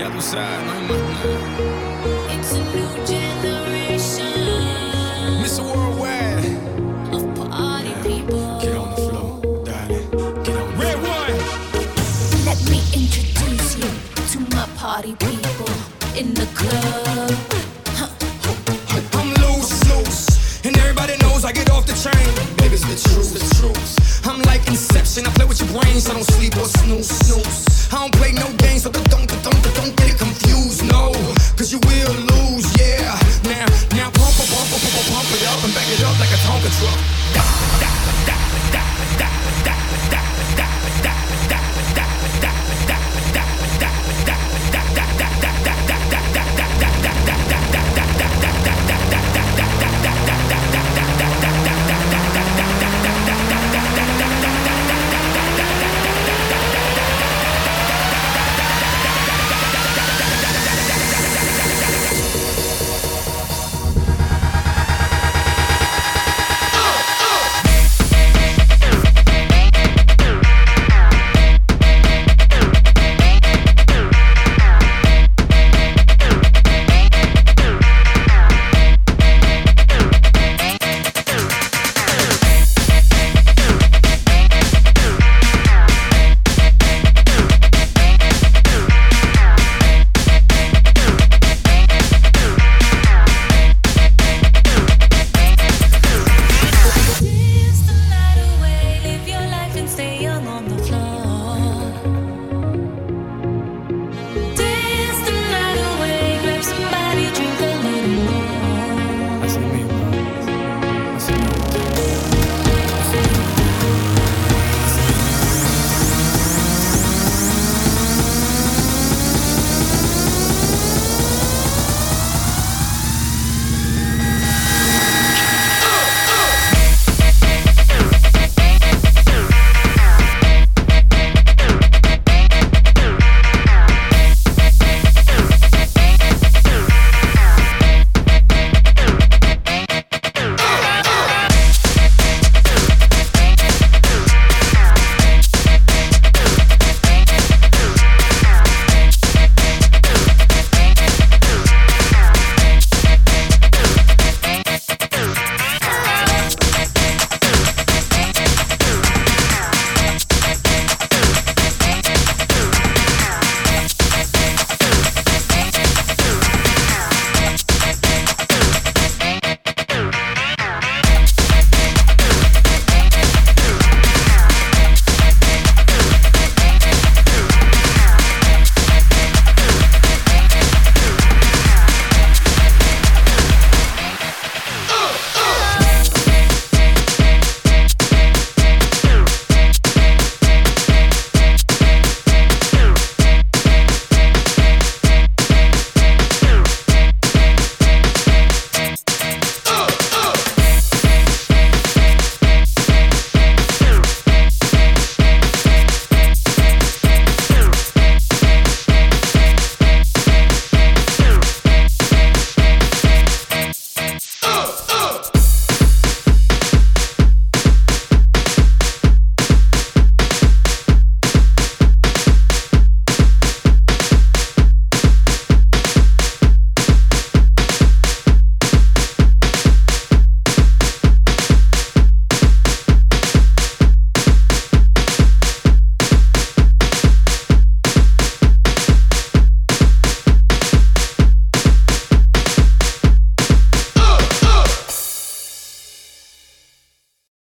Ya tú sabes, no hay más nada. It's a new generation Mr. Worldwide. of party people. Get on the floor, darling. Get on the Red floor. one. Let me introduce you to my party people in the club. I'm loose, and everybody knows I get off the train. Baby's the truth, the truth. I'm like Inception, I play with your brains, I don't sleep or snooze.